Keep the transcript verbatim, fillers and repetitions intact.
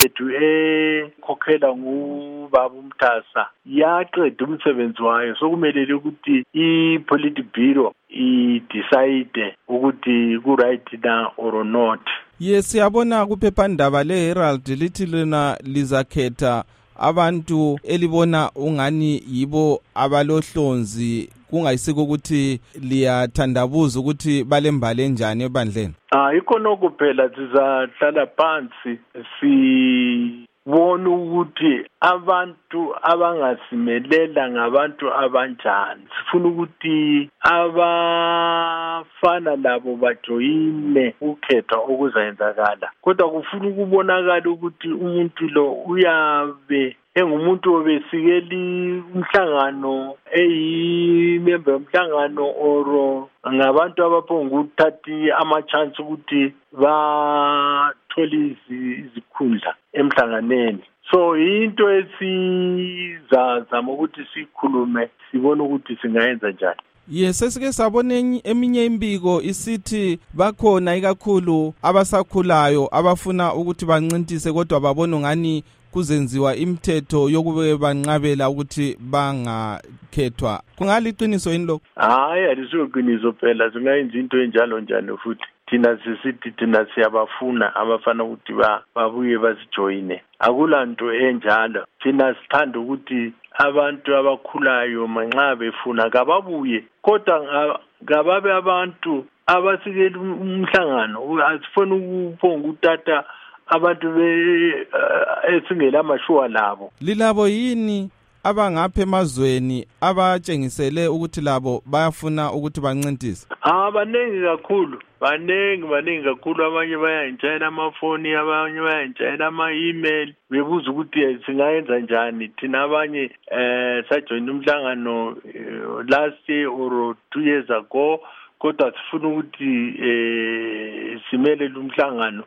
yethu ekhokhela ngubaba uMthasa yaqeda umsebenzi wayo, sokumelele ukuthi i-Politburo i-decide ukuthi ku-right na or not. Yes, siyabona kuphephandaba le-Herald lithi lena lizakhetha abantu elibona ungani yibo abalohlonzi, kungayisiko ukuthi liyathandabuza ukuthi balembali enjani ebandleni. Ah, ikona kuphela sizahlala phansi sibona ukuthi abantu abangasimelela ngabantu abanjani. Sifuna ukuthi abafana labo bajoyine ukhetho okuzayenzakala. Kodwa kufuna ukubonakala ukuthi umuntu lo uyabe engumuntu obesikeli umhlangano, eyimember yomhlangano oro ngabantu abaphonga ukuthatha ama-chance ukuthi bathole izikhundla emhlanganeni. So into esizazama ukuthi sikhulume sibone ukuthi singayenza njani. Yes, sesike sabona eminye imbiko isithi bakhona ikakhulu abasakhulayo abafuna ukuthi bancintise kodwa babona ngani kuzenziwa imithetho yokube banqabela ukuthi bangakhethwa. Kungaliqiniso yini lokho? Hayi, alisiqiniso phela, singayenza into enjalo njalo futhi. Thina sisithi thina siyabafuna abafana ukuthi babuye basijoyine. Akulanto enjalo. Thina sithanda ukuthi abantu abakhulayo manxa befuna kababuye, kodwa ngababe abantu abasikela umhlangano. Asifuna ukuphonga utata abantu be esingela amashuwa labo. Lilabo yini abangapha emazweni abatshengisele ukuthi labo bayafuna ukuthi bancintise? Ah, baningi kakhulu, baningi baningi kakhulu. Abanye bayayintshela amafoni, abanye bayayintshela ama-email bebuza ukuthi singayenza njani. Thina abanye eh sajoyina umhlangano last year or two years ago, kodwa sifuna ukuthi eh simele lumhlangano